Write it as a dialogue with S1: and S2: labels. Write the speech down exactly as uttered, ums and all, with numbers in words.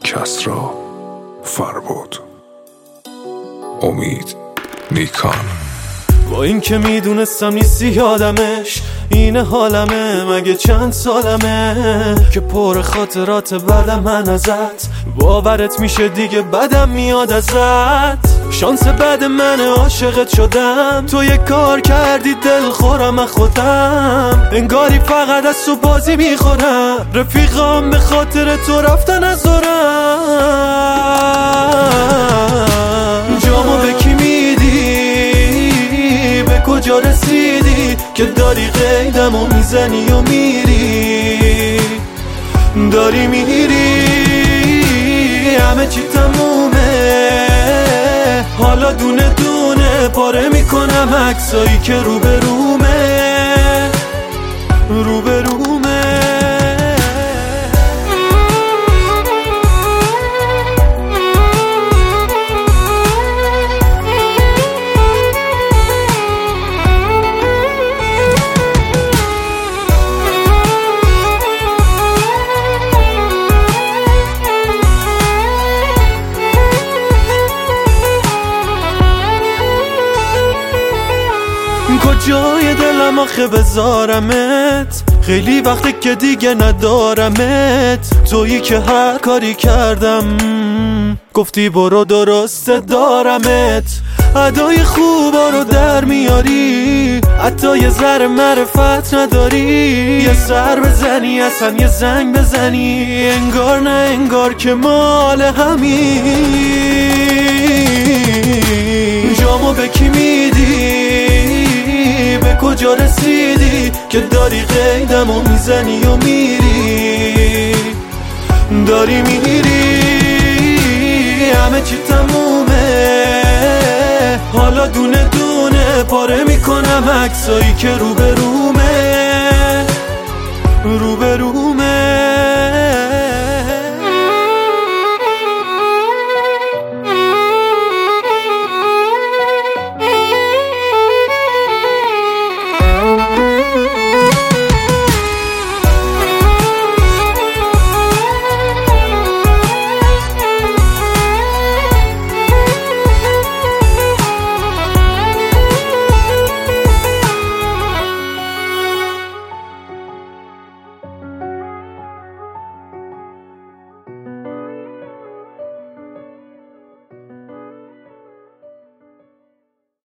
S1: کسرا فربود. امید نیکان.
S2: با این که میدونستم نیستی یادمش، اینه حالمه مگه چند سالمه که پر خاطرات بعدم من ازت. باورت میشه دیگه بدم میاد ازت. شانس بد من عاشقت شدم، تو یه کار کردی دل خورم خودم. انگاری فقط از تو بازی میخورم، رفیقام به خاطر تو رفتن از دارم. جامو به کی میدی؟ به کجا رسیدی که داری قیدم و میزنی و میری؟ داری میری همه چی تمومه، حالا دونه دونه پاره میکنم عکسایی که روبرومه روبرومه. کجای دلم آخه بذارمت؟ خیلی وقته که دیگه ندارمت. تویی که هر کاری کردم گفتی برو درسته دارمت. ادای خوبا رو در میاری، حتی یه ذره معرفت نداری. یه سر بزنی اصلا یه زنگ بزنی، انگار نه انگار که مال همین. جامو به کی میدی؟ به کجا رسیدی که داری قیدم و میزنی و میری؟ داری میری همه چی تمومه، حالا دونه دونه پاره میکنم عکسایی که روبرومه روبرومه.